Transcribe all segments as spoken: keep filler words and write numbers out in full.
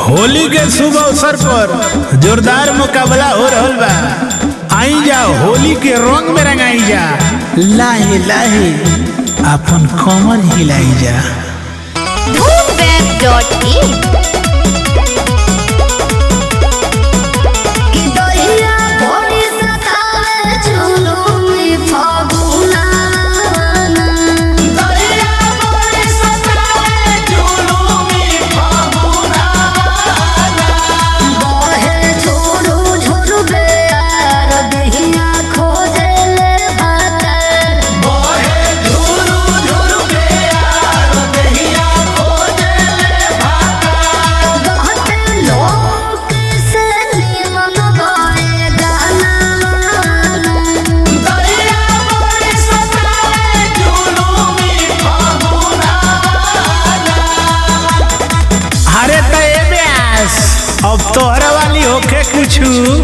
होली के शुभ अवसर पर जोरदार मुकाबला हो रहल बा। आई जा होली के रंग में रंगाई जा, लाहे लाहे अपन कमर हिलाई जा। धूम वेब डॉट इन अब तोहरा वाली होके कुछ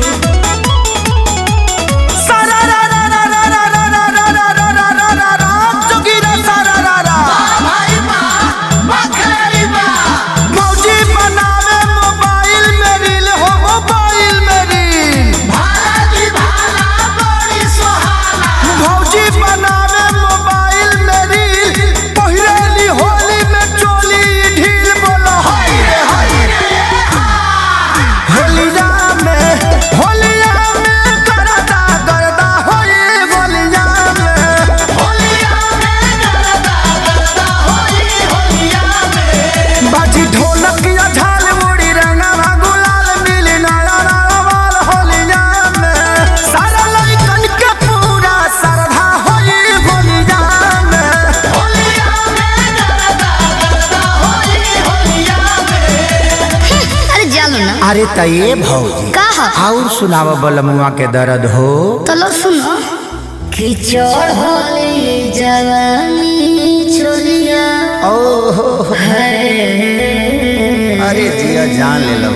अरे तये भौजी और सुनाव बलमुआ के दर्द हो तो लो सुनो कि चढ़ली जवानी छोलिया ओहो अरे जिया जान ले लो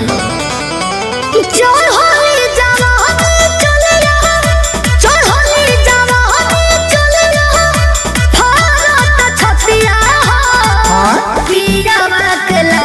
चढ़ली जवानी छोलिया चढ़ली जवानी छोलिया भारत छतिया पीरा बकला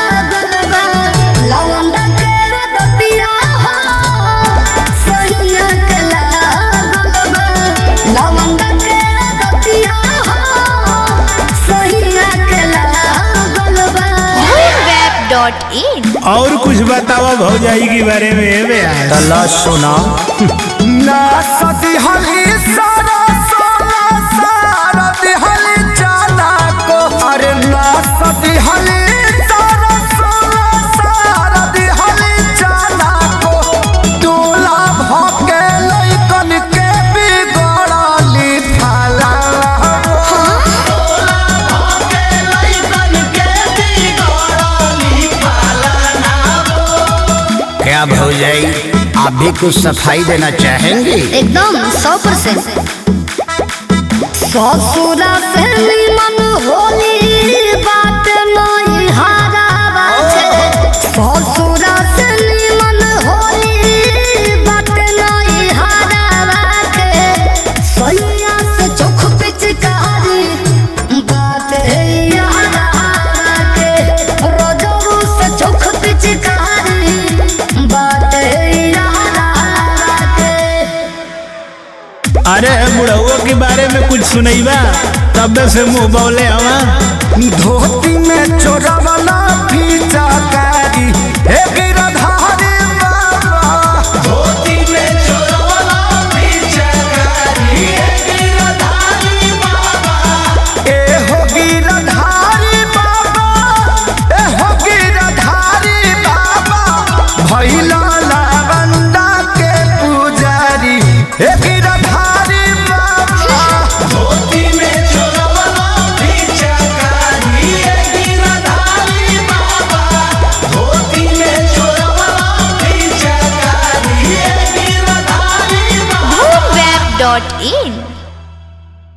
और कुछ बतावा भौजाई के बारे में तला सुना ना सदी हली सारा सारा सारा दिहली जाना को अरे ना सदी हली सारा सारा सारा दिहली जाना को दूल्हा भके लइकन के बिगड़ली फला क्या भौजाई आप भी कुछ सफाई देना चाहेंगे? एकदम सौ परसेंट। ससुरा से निमन होली बात नहीं हारा बात ससुरा से निमन होली बात नहीं हारा बात सैया से चोख पिचकारी बात यारा के रोजरू से चोख पिचकारी अरे बुढ़ाओ के बारे में कुछ सुनैबा तब से मुंह बौले हवा धोती में चोरवला फीचा कारी हे गिरधारी बाबा धोती में चोरवला फीचा कारी हे गिरधारी बाबा ए हो गिरधारी बाबा ए हो गिरधारी बाबा भैला लावंदा के पुजारी हे गिरधारी डॉट इन